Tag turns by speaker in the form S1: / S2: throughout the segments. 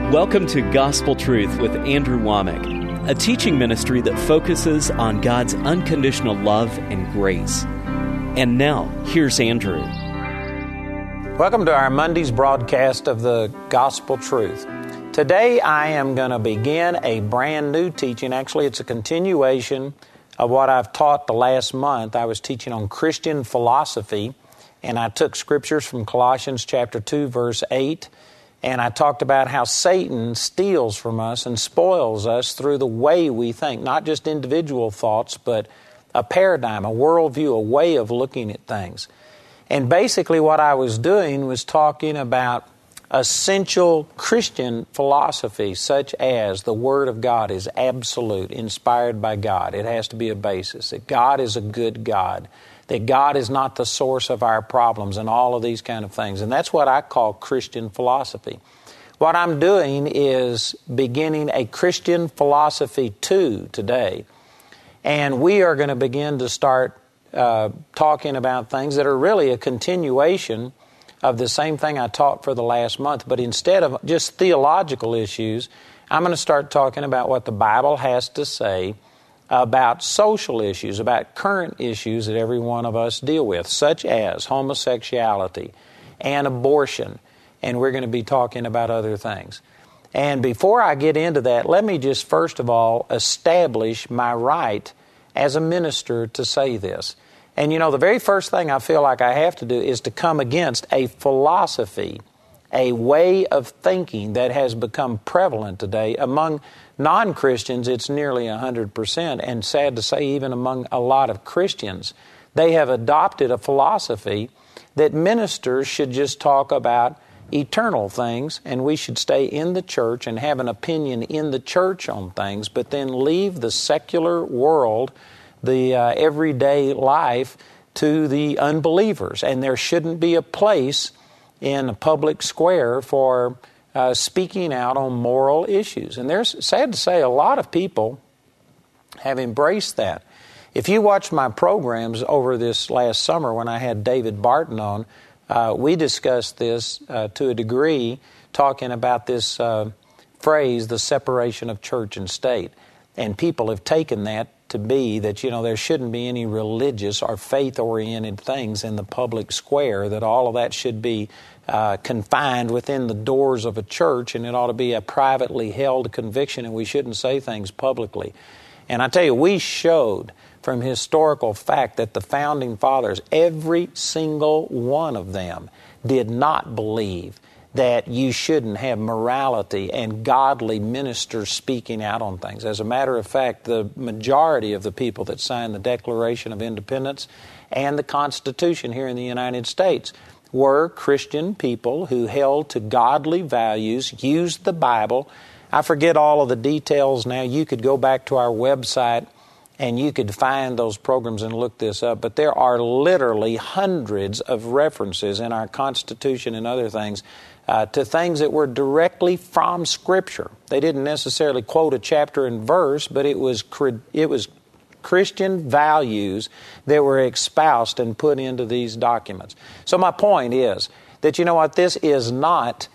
S1: Welcome to Gospel Truth with Andrew Womack, a teaching ministry that focuses on God's unconditional love and grace. And now, here's Andrew.
S2: Welcome to our Monday's broadcast of the Gospel Truth. Today I am going to begin a brand new teaching. Actually, it's a continuation of what I've taught the last month. I was teaching on Christian philosophy, and I took scriptures from Colossians chapter 2, verse 8, and I talked about how Satan steals from us and spoils us through the way we think, not just individual thoughts, but a paradigm, a worldview, a way of looking at things. And basically what I was doing was talking about essential Christian philosophy, such as the Word of God is absolute, inspired by God. It has to be a basis, that God is a good God, that God is not the source of our problems, and all of these kind of things. And that's what I call Christian philosophy. What I'm doing is beginning a Christian philosophy 2 today. And we are going to begin to start talking about things that are really a continuation of the same thing I taught for the last month. But instead of just theological issues, I'm going to start talking about what the Bible has to say about social issues, about current issues that every one of us deal with, such as homosexuality and abortion. And we're going to be talking about other things. And before I get into that, let me just first of all establish my right as a minister to say this. And you know, the very first thing I feel like I have to do is to come against a philosophy, a way of thinking that has become prevalent today. Among non-Christians, it's nearly 100%, and sad to say, even among a lot of Christians, they have adopted a philosophy that ministers should just talk about eternal things, and we should stay in the church and have an opinion in the church on things, but then leave the secular world, the everyday life, to the unbelievers. And there shouldn't be a place in a public square for speaking out on moral issues. And there's, sad to say, a lot of people have embraced that. If you watched my programs over this last summer when I had David Barton on, we discussed this to a degree, talking about this phrase, the separation of church and state. And people have taken that to be that, you know, there shouldn't be any religious or faith-oriented things in the public square, that all of that should be confined within the doors of a church, and it ought to be a privately held conviction, and we shouldn't say things publicly. And I tell you, we showed from historical fact that the Founding Fathers, every single one of them, did not believe that you shouldn't have morality and godly ministers speaking out on things. As a matter of fact, the majority of the people that signed the Declaration of Independence and the Constitution here in the United States were Christian people who held to godly values, used the Bible. I forget all of the details now. You could go back to our website and you could find those programs and look this up. But there are literally hundreds of references in our Constitution and other things to things that were directly from Scripture. They didn't necessarily quote a chapter and verse, but it was Christian values that were espoused and put into these documents. So my point is that, you know what, this is not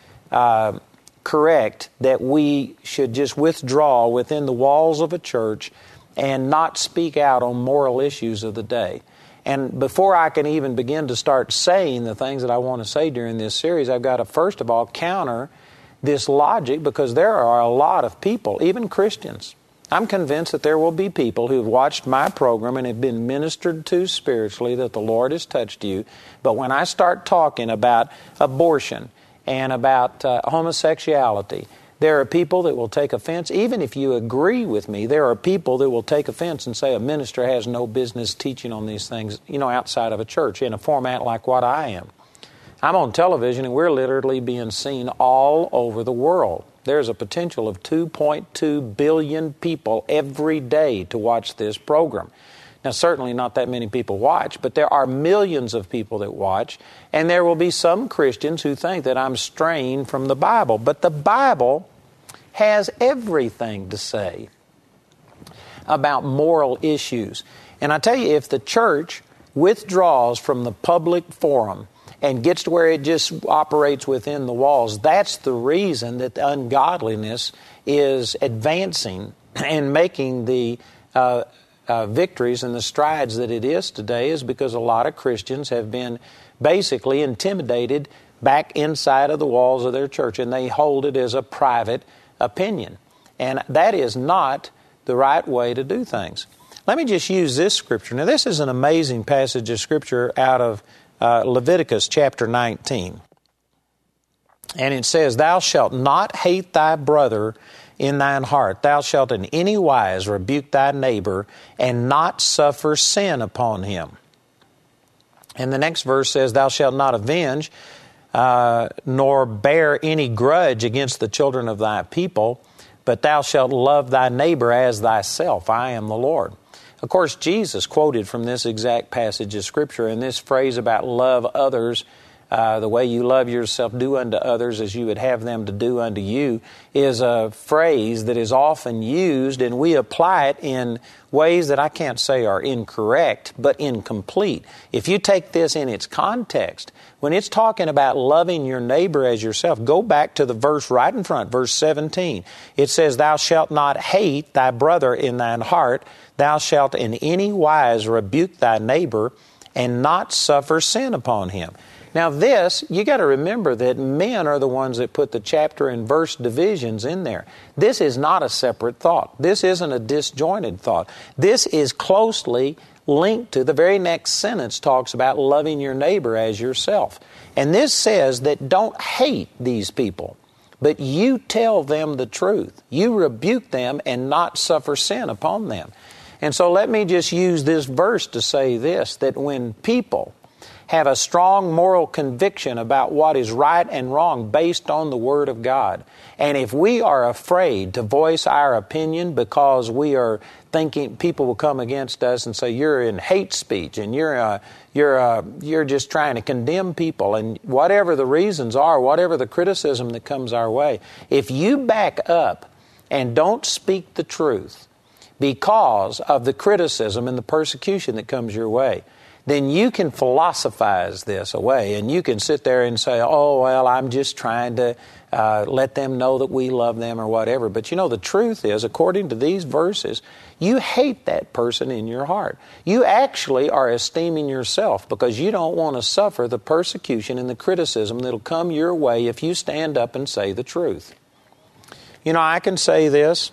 S2: correct that we should just withdraw within the walls of a church and not speak out on moral issues of the day. And before I can even begin to start saying the things that I want to say during this series, I've got to first of all counter this logic, because there are a lot of people, even Christians. I'm convinced that there will be people who have watched my program and have been ministered to spiritually, that the Lord has touched you. But when I start talking about abortion and about homosexuality, there are people that will take offense. Even if you agree with me, there are people that will take offense and say a minister has no business teaching on these things, you know, outside of a church in a format like what I am. I'm on television and we're literally being seen all over the world. There's a potential of 2.2 billion people every day to watch this program. Now, certainly not that many people watch, but there are millions of people that watch, and there will be some Christians who think that I'm straying from the Bible. But the Bible has everything to say about moral issues. And I tell you, if the church withdraws from the public forum and gets to where it just operates within the walls. That's the reason that the ungodliness is advancing and making the victories and the strides that it is today, is because a lot of Christians have been basically intimidated back inside of the walls of their church, and they hold it as a private opinion. And that is not the right way to do things. Let me just use this scripture. Now, this is an amazing passage of scripture out of Leviticus chapter 19. And it says, "Thou shalt not hate thy brother in thine heart. Thou shalt in any wise rebuke thy neighbor and not suffer sin upon him." And the next verse says, "Thou shalt not avenge nor bear any grudge against the children of thy people, but thou shalt love thy neighbor as thyself. I am the Lord." Of course, Jesus quoted from this exact passage of Scripture, and this phrase about love others, the way you love yourself, do unto others as you would have them to do unto you, is a phrase that is often used, and we apply it in ways that I can't say are incorrect, but incomplete. If you take this in its context, when it's talking about loving your neighbor as yourself, go back to the verse right in front, verse 17. It says, "Thou shalt not hate thy brother in thine heart. Thou shalt in any wise rebuke thy neighbor and not suffer sin upon him." Now this, you got to remember that men are the ones that put the chapter and verse divisions in there. This is not a separate thought. This isn't a disjointed thought. This is closely linked to the very next sentence, talks about loving your neighbor as yourself. And this says that don't hate these people, but you tell them the truth. You rebuke them and not suffer sin upon them. And so let me just use this verse to say this, that when people have a strong moral conviction about what is right and wrong based on the Word of God, and if we are afraid to voice our opinion because we are thinking people will come against us and say you're in hate speech and you're just trying to condemn people, and whatever the reasons are, whatever the criticism that comes our way, if you back up and don't speak the truth because of the criticism and the persecution that comes your way, then you can philosophize this away, and you can sit there and say, "Oh, well, I'm just trying to let them know that we love them," or whatever. But you know, the truth is, according to these verses, you hate that person in your heart. You actually are esteeming yourself because you don't want to suffer the persecution and the criticism that'll come your way if you stand up and say the truth. You know, I can say this.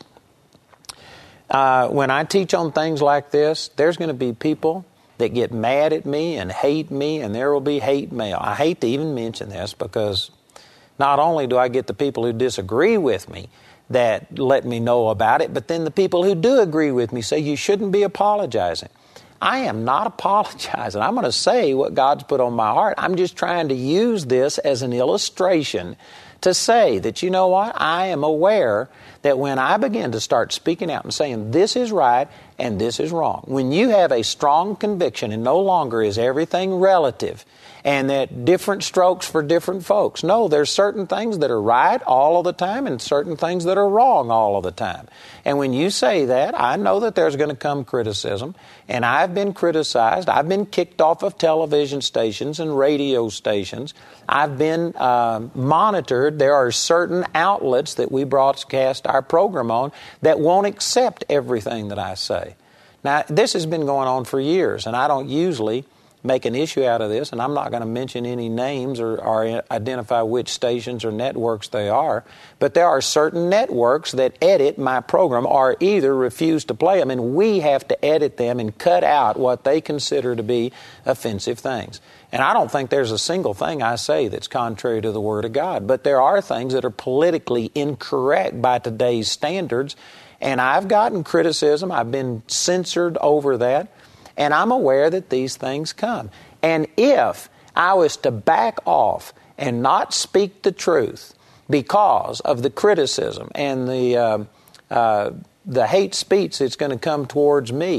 S2: When I teach on things like this, there's going to be people that get mad at me and hate me, and there will be hate mail. I hate to even mention this because not only do I get the people who disagree with me that let me know about it, but then the people who do agree with me say you shouldn't be apologizing. I am not apologizing. I'm going to say what God's put on my heart. I'm just trying to use this as an illustration to say that, you know what, I am aware that when I begin to start speaking out and saying this is right and this is wrong, when you have a strong conviction and no longer is everything relative and that different strokes for different folks. No, there's certain things that are right all of the time and certain things that are wrong all of the time. And when you say that, I know that there's going to come criticism, and I've been criticized. I've been kicked off of television stations and radio stations. I've been monitored. There are certain outlets that we broadcast our program on that won't accept everything that I say. Now, this has been going on for years, and I don't usually make an issue out of this, and I'm not going to mention any names or identify which stations or networks they are, but there are certain networks that edit my program or either refuse to play them, and we have to edit them and cut out what they consider to be offensive things. And I don't think there's a single thing I say that's contrary to the Word of God, but there are things that are politically incorrect by today's standards, and I've gotten criticism. I've been censored over that. And I'm aware that these things come. And if I was to back off and not speak the truth because of the criticism and the hate speech that's going to come towards me,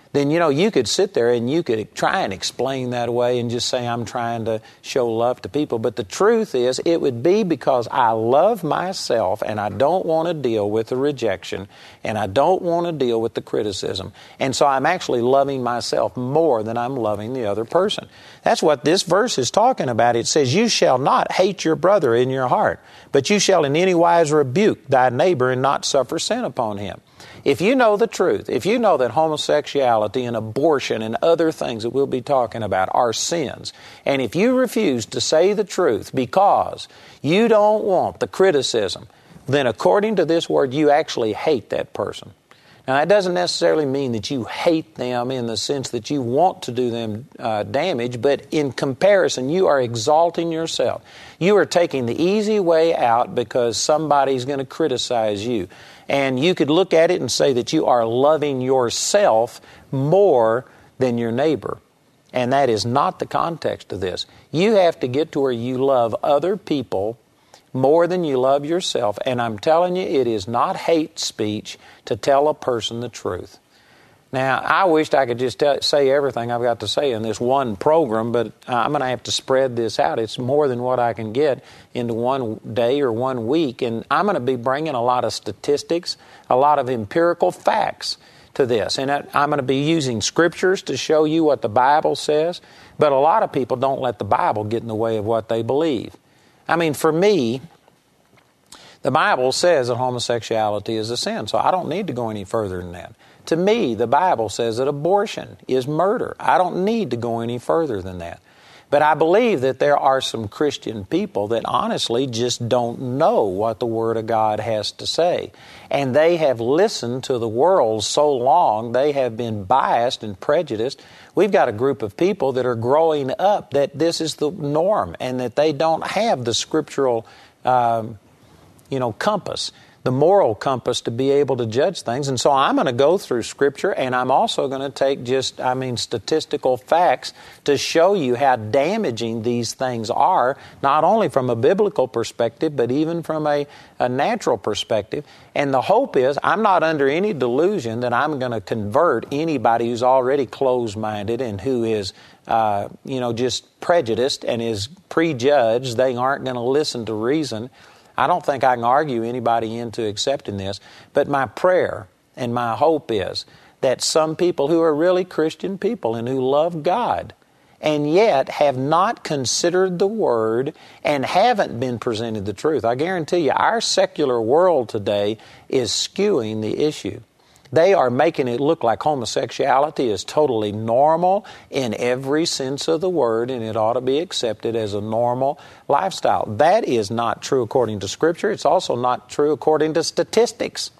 S2: then, you could sit there and you could try and explain that away and just say, I'm trying to show love to people. But the truth is, it would be because I love myself and I don't want to deal with the rejection and I don't want to deal with the criticism. And so I'm actually loving myself more than I'm loving the other person. That's what this verse is talking about. It says, you shall not hate your brother in your heart, but you shall in any wise rebuke thy neighbor and not suffer sin upon him. If you know the truth, if you know that homosexuality and abortion and other things that we'll be talking about are sins, and if you refuse to say the truth because you don't want the criticism, then according to this word, you actually hate that person. Now, that doesn't necessarily mean that you hate them in the sense that you want to do them damage, but in comparison, you are exalting yourself. You are taking the easy way out because somebody's going to criticize you. And you could look at it and say that you are loving yourself more than your neighbor. And that is not the context of this. You have to get to where you love other people more than you love yourself. And I'm telling you, it is not hate speech to tell a person the truth. Now, I wished I could just say everything I've got to say in this one program, but I'm going to have to spread this out. It's more than what I can get into one day or 1 week. And I'm going to be bringing a lot of statistics, a lot of empirical facts to this. And I'm going to be using scriptures to show you what the Bible says. But a lot of people don't let the Bible get in the way of what they believe. I mean, for me, the Bible says that homosexuality is a sin, so I don't need to go any further than that. To me, the Bible says that abortion is murder. I don't need to go any further than that. But I believe that there are some Christian people that honestly just don't know what the Word of God has to say. And they have listened to the world so long, they have been biased and prejudiced. We've got a group of people that are growing up that this is the norm and that they don't have the scriptural compass, the moral compass to be able to judge things. And so I'm going to go through Scripture, and I'm also going to take statistical facts to show you how damaging these things are, not only from a biblical perspective, but even from a natural perspective. And the hope is, I'm not under any delusion that I'm going to convert anybody who's already closed-minded and who is just prejudiced and is prejudged. They aren't going to listen to reason. I don't think I can argue anybody into accepting this, but my prayer and my hope is that some people who are really Christian people and who love God and yet have not considered the Word and haven't been presented the truth. I guarantee you, our secular world today is skewing the issue. They are making it look like homosexuality is totally normal in every sense of the word, and it ought to be accepted as a normal lifestyle. That is not true according to Scripture. It's also not true according to statistics.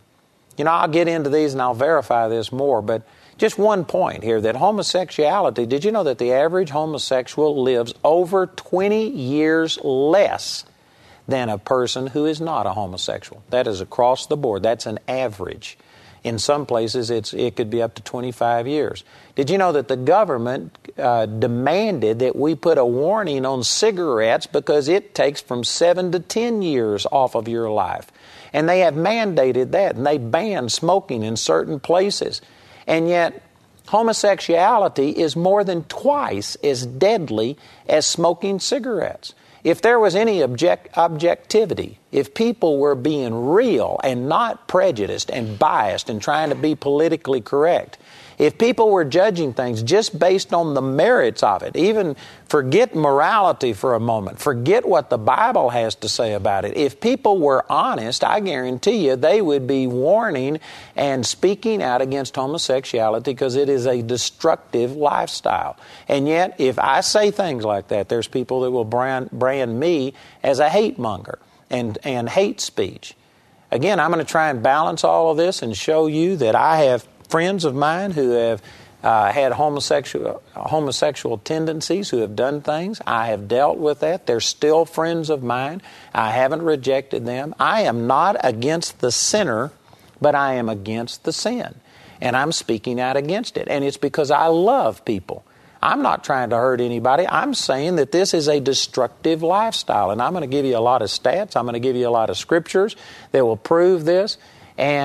S2: I'll get into these and I'll verify this more, but just one point here, that homosexuality, did you know that the average homosexual lives over 20 years less than a person who is not a homosexual? That is across the board. That's an average. In some places, it could be up to 25 years. Did you know that the government demanded that we put a warning on cigarettes because it takes from 7 to 10 years off of your life? And they have mandated that, and they ban smoking in certain places. And yet, homosexuality is more than twice as deadly as smoking cigarettes. If there was any objectivity, if people were being real and not prejudiced and biased and trying to be politically correct, if people were judging things just based on the merits of it, even forget morality for a moment, forget what the Bible has to say about it. If people were honest, I guarantee you they would be warning and speaking out against homosexuality because it is a destructive lifestyle. And yet, if I say things like that, there's people that will brand me as a hate monger and hate speech. Again, I'm going to try and balance all of this and show you that I have friends of mine who have had homosexual tendencies, who have done things. I have dealt with that. They're still friends of mine. I haven't rejected them. I am not against the sinner, but I am against the sin. And I'm speaking out against it. And it's because I love people. I'm not trying to hurt anybody. I'm saying that this is a destructive lifestyle. And I'm going to give you a lot of stats. I'm going to give you a lot of scriptures that will prove this. And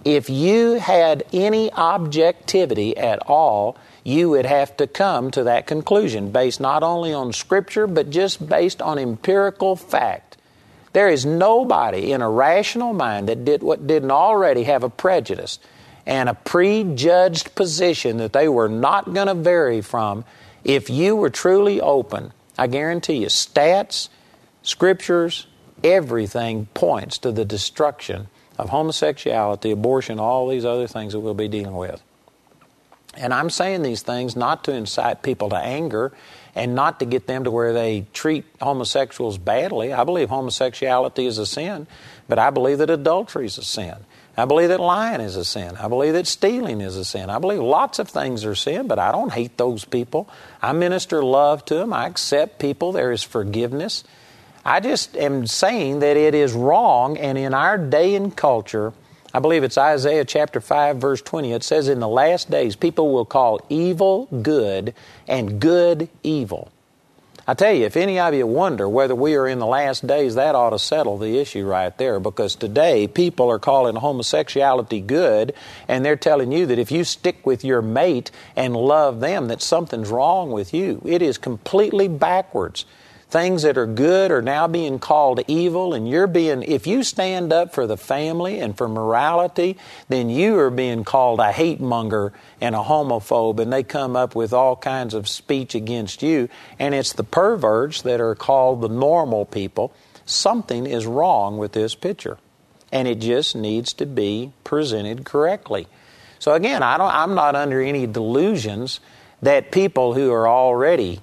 S2: If you had any objectivity at all, you would have to come to that conclusion based not only on Scripture, but just based on empirical fact. There is nobody in a rational mind that didn't already have a prejudice and a prejudged position that they were not going to vary from if you were truly open. I guarantee you, stats, Scriptures, everything points to the destruction of homosexuality, abortion, all these other things that we'll be dealing with. And I'm saying these things not to incite people to anger and not to get them to where they treat homosexuals badly. I believe homosexuality is a sin, but I believe that adultery is a sin. I believe that lying is a sin. I believe that stealing is a sin. I believe lots of things are sin, but I don't hate those people. I minister love to them. I accept people. There is forgiveness. I just am saying that it is wrong, and in our day and culture, I believe it's Isaiah chapter 5, verse 20. It says, in the last days, people will call evil good and good evil. I tell you, if any of you wonder whether we are in the last days, that ought to settle the issue right there, because today people are calling homosexuality good, and they're telling you that if you stick with your mate and love them, that something's wrong with you. It is completely backwards. Things that are good are now being called evil, and if you stand up for the family and for morality, then you are being called a hate monger and a homophobe, and they come up with all kinds of speech against you, and it's the perverts that are called the normal people. Something is wrong with this picture, and it just needs to be presented correctly. So again, I'm not under any delusions that people who are already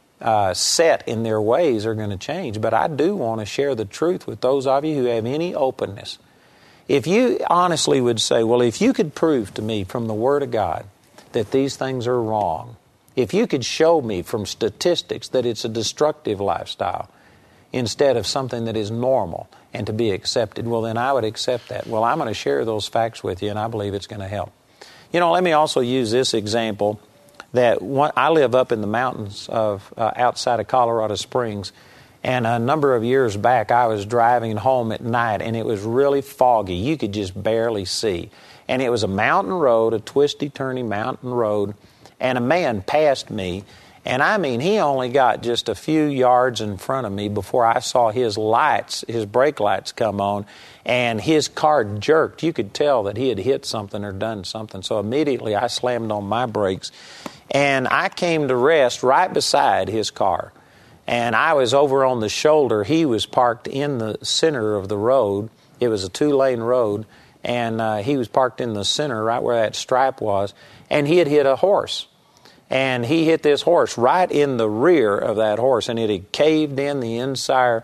S2: set in their ways are going to change. But I do want to share the truth with those of you who have any openness. If you honestly would say, well, if you could prove to me from the Word of God that these things are wrong, if you could show me from statistics that it's a destructive lifestyle instead of something that is normal and to be accepted, well, then I would accept that. Well, I'm going to share those facts with you, and I believe it's going to help. You know, let me also use this example. I live up in the mountains outside of Colorado Springs, and a number of years back I was driving home at night, and it was really foggy. You could just barely see. And it was a mountain road, a twisty-turny mountain road, and a man passed me, and I mean, he only got just a few yards in front of me before I saw his brake lights come on, and his car jerked. You could tell that he had hit something or done something. So immediately I slammed on my brakes, and I came to rest right beside his car. And I was over on the shoulder. He was parked in the center of the road. It was a 2-lane road, and he was parked in the center right where that stripe was, and he had hit a horse. And he hit this horse right in the rear of that horse, and it had caved in the entire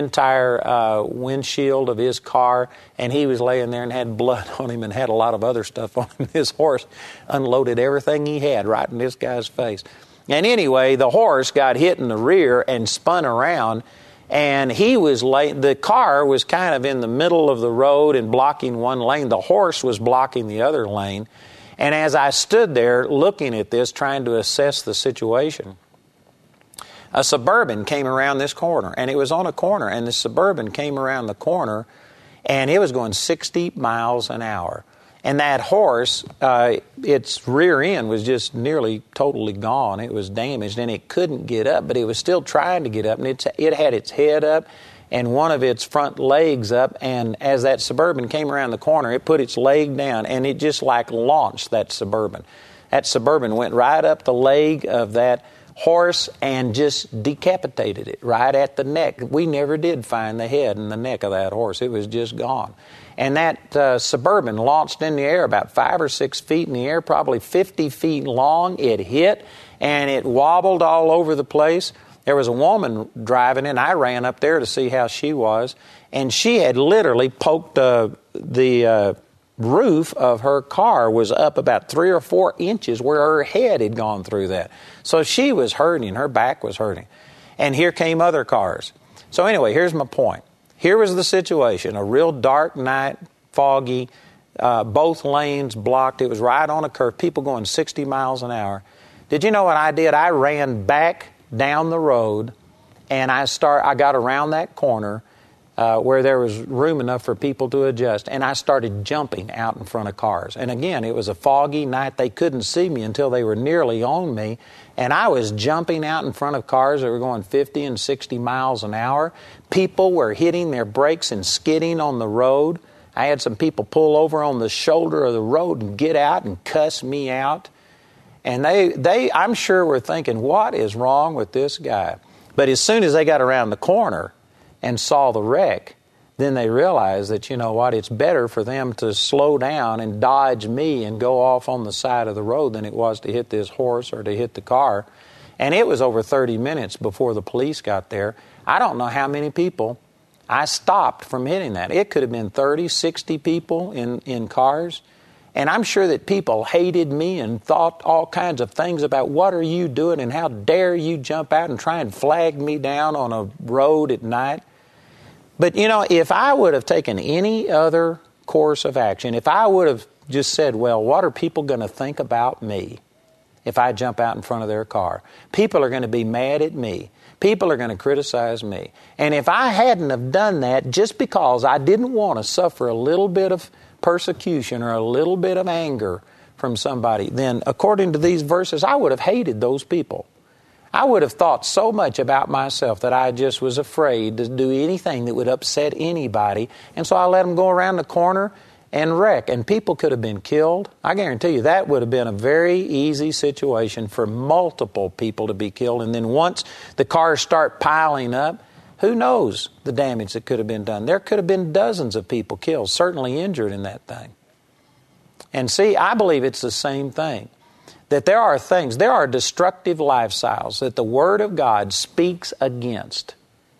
S2: windshield of his car, and he was laying there and had blood on him and had a lot of other stuff on him. This horse unloaded everything he had right in this guy's face. And anyway, the horse got hit in the rear and spun around, and the car was kind of in the middle of the road and blocking one lane. The horse was blocking the other lane. And as I stood there looking at this, trying to assess the situation, a Suburban came around this corner, and it was on a corner, and the Suburban came around the corner, and it was going 60 miles an hour. And that horse, its rear end was just nearly totally gone. It was damaged, and it couldn't get up, but it was still trying to get up, and it had its head up and one of its front legs up, and as that Suburban came around the corner, it put its leg down, and it just like launched that Suburban. That Suburban went right up the leg of that horse and just decapitated it right at the neck. We never did find the head and the neck of that horse. It was just gone. And that Suburban launched in the air about 5 or 6 feet in the air, probably 50 feet long. It hit, and it wobbled all over the place. There was a woman driving, and I ran up there to see how she was, and she had literally poked the roof of her car was up about 3 or 4 inches where her head had gone through that. So she was hurting. Her back was hurting. And here came other cars. So anyway, here's my point. Here was the situation. A real dark night, foggy, both lanes blocked. It was right on a curve. People going 60 miles an hour. Did you know what I did? I ran back down the road, and I got around that corner. where there was room enough for people to adjust. And I started jumping out in front of cars. And again, it was a foggy night. They couldn't see me until they were nearly on me. And I was jumping out in front of cars that were going 50 and 60 miles an hour. People were hitting their brakes and skidding on the road. I had some people pull over on the shoulder of the road and get out and cuss me out. And they I'm sure were thinking, what is wrong with this guy? But as soon as they got around the corner and saw the wreck, then they realized that, you know what, it's better for them to slow down and dodge me and go off on the side of the road than it was to hit this horse or to hit the car. And it was over 30 minutes before the police got there. I don't know how many people I stopped from hitting that. It could have been 30, 60 people in cars. And I'm sure that people hated me and thought all kinds of things about what are you doing and how dare you jump out and try and flag me down on a road at night. But, you know, if I would have taken any other course of action, if I would have just said, well, what are people going to think about me if I jump out in front of their car? People are going to be mad at me. People are going to criticize me. And if I hadn't have done that just because I didn't want to suffer a little bit of persecution or a little bit of anger from somebody, then according to these verses, I would have hated those people. I would have thought so much about myself that I just was afraid to do anything that would upset anybody. And so I let them go around the corner and wreck. And people could have been killed. I guarantee you that would have been a very easy situation for multiple people to be killed. And then once the cars start piling up, who knows the damage that could have been done. There could have been dozens of people killed, certainly injured in that thing. And see, I believe it's the same thing. That there are destructive lifestyles that the Word of God speaks against.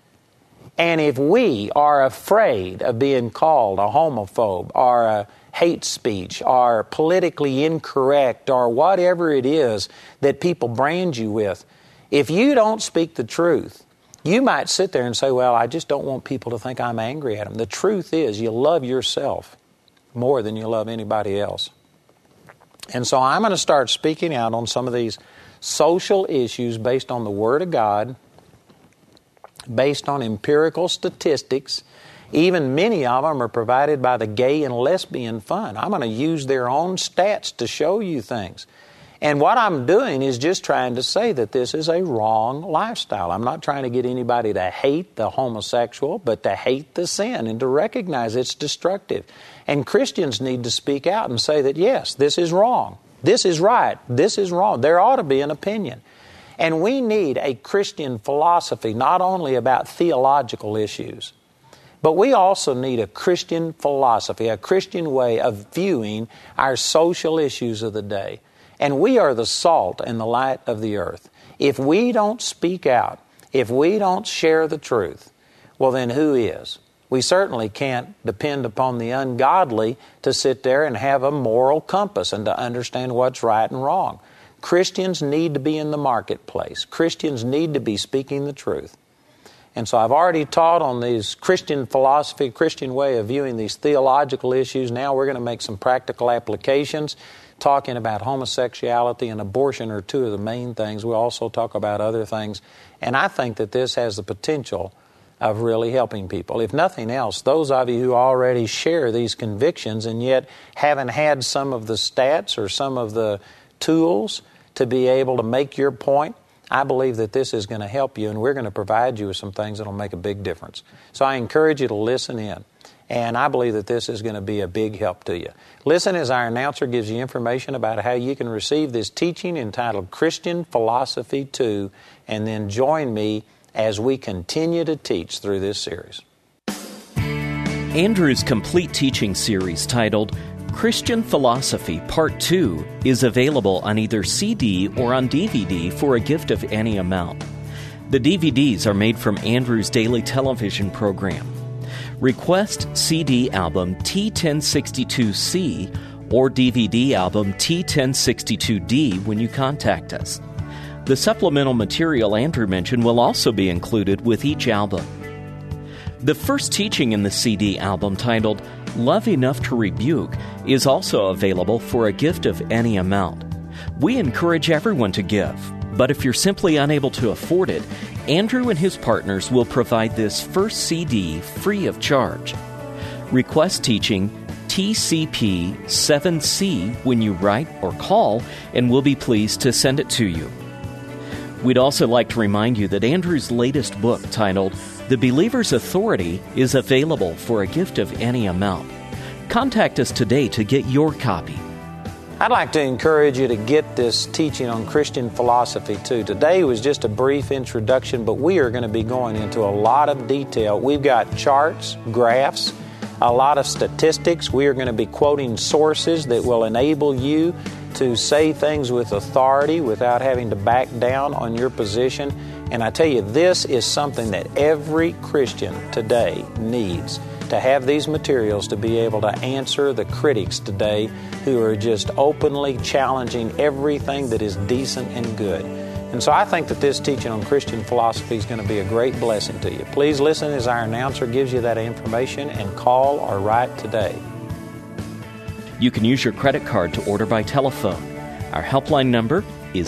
S2: And if we are afraid of being called a homophobe or a hate speech or politically incorrect or whatever it is that people brand you with, if you don't speak the truth, you might sit there and say, well, I just don't want people to think I'm angry at them. The truth is you love yourself more than you love anybody else. And so I'm going to start speaking out on some of these social issues based on the Word of God, based on empirical statistics. Even many of them are provided by the Gay and Lesbian Fund. I'm going to use their own stats to show you things. And what I'm doing is just trying to say that this is a wrong lifestyle. I'm not trying to get anybody to hate the homosexual, but to hate the sin and to recognize it's destructive. And Christians need to speak out and say that, yes, this is wrong. This is right. This is wrong. There ought to be an opinion. And we need a Christian philosophy, not only about theological issues, but we also need a Christian philosophy, a Christian way of viewing our social issues of the day. And we are the salt and the light of the earth. If we don't speak out, if we don't share the truth, well then who is? We certainly can't depend upon the ungodly to sit there and have a moral compass and to understand what's right and wrong. Christians need to be in the marketplace. Christians need to be speaking the truth. And so I've already taught on these Christian philosophy, Christian way of viewing these theological issues. Now we're going to make some practical applications. Talking about homosexuality and abortion are two of the main things. We'll also talk about other things. And I think that this has the potential of really helping people. If nothing else, those of you who already share these convictions and yet haven't had some of the stats or some of the tools to be able to make your point, I believe that this is going to help you, and we're going to provide you with some things that will make a big difference. So I encourage you to listen in. And I believe that this is going to be a big help to you. Listen as our announcer gives you information about how you can receive this teaching entitled Christian Philosophy 2, and then join me as we continue to teach through this series.
S1: Andrew's complete teaching series titled Christian Philosophy Part 2 is available on either CD or on DVD for a gift of any amount. The DVDs are made from Andrew's daily television program. Request CD album T1062C or DVD album T1062D when you contact us. The supplemental material Andrew mentioned will also be included with each album. The first teaching in the CD album, titled Love Enough to Rebuke, is also available for a gift of any amount. We encourage everyone to give, But if you're simply unable to afford it, Andrew and his partners will provide this first CD free of charge. Request teaching TCP 7C when you write or call, and we'll be pleased to send it to you. We'd also like to remind you that Andrew's latest book, titled The Believer's Authority, is available for a gift of any amount. Contact us today to get your copy.
S2: I'd like to encourage you to get this teaching on Christian philosophy too. Today was just a brief introduction, but we are going to be going into a lot of detail. We've got charts, graphs, a lot of statistics. We are going to be quoting sources that will enable you to say things with authority without having to back down on your position. And I tell you, this is something that every Christian today needs, to have these materials to be able to answer the critics today who are just openly challenging everything that is decent and good. And so I think that this teaching on Christian philosophy is going to be a great blessing to you. Please listen as our announcer gives you that information, and call or write today.
S1: You can use your credit card to order by telephone. Our helpline number is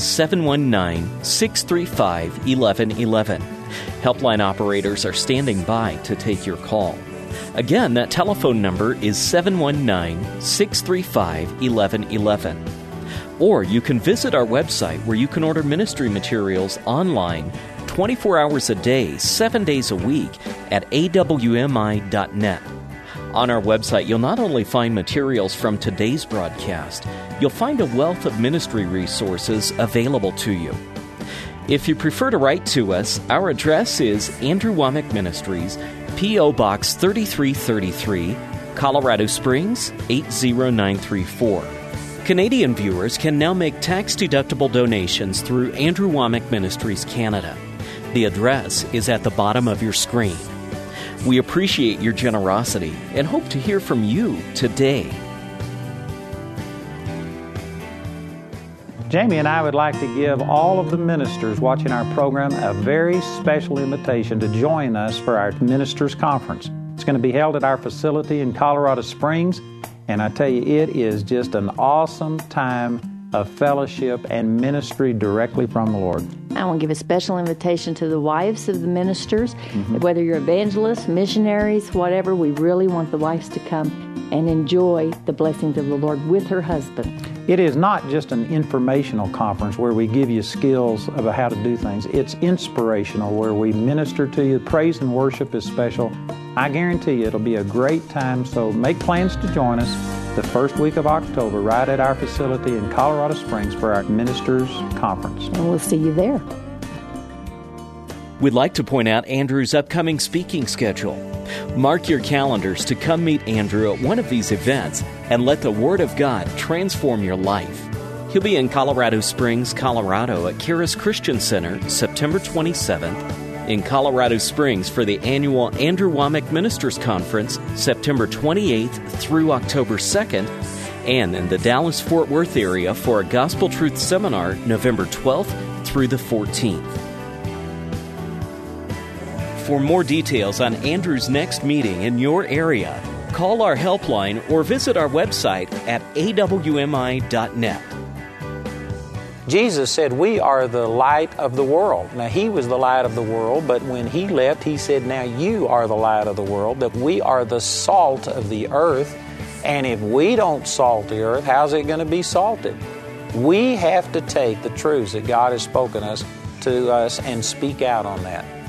S1: 719-635-1111. Helpline operators are standing by to take your call. Again, that telephone number is 719-635-1111. Or you can visit our website where you can order ministry materials online 24 hours a day, 7 days a week at awmi.net. On our website, you'll not only find materials from today's broadcast, you'll find a wealth of ministry resources available to you. If you prefer to write to us, our address is Andrew Wommack Ministries, P.O. Box 3333, Colorado Springs 80934. Canadian viewers can now make tax-deductible donations through Andrew Wommack Ministries Canada. The address is at the bottom of your screen. We appreciate your generosity and hope to hear from you today.
S2: Jamie and I would like to give all of the ministers watching our program a very special invitation to join us for our Ministers Conference. It's going to be held at our facility in Colorado Springs, and I tell you, it is just an awesome time of fellowship and ministry directly from the Lord.
S3: I want to give a special invitation to the wives of the ministers. Whether you're evangelists, missionaries, whatever, we really want the wives to come and enjoy the blessings of the Lord with her husband.
S2: It is not just an informational conference where we give you skills about how to do things. It's inspirational, where we minister to you. Praise and worship is special. I guarantee you it'll be a great time, so make plans to join us the first week of October right at our facility in Colorado Springs for our Ministers Conference.
S3: And we'll see you there.
S1: We'd like to point out Andrew's upcoming speaking schedule. Mark your calendars to come meet Andrew at one of these events and let the Word of God transform your life. He'll be in Colorado Springs, Colorado at Charis Christian Center September 27th, in Colorado Springs for the annual Andrew Wommack Ministers Conference September 28th through October 2nd, and in the Dallas-Fort Worth area for a Gospel Truth Seminar November 12th through the 14th. For more details on Andrew's next meeting in your area, call our helpline or visit our website at awmi.net.
S2: Jesus said, we are the light of the world. Now, He was the light of the world, but when He left, He said, now you are the light of the world, that we are the salt of the earth. And if we don't salt the earth, how's it going to be salted? We have to take the truths that God has spoken to us and speak out on that.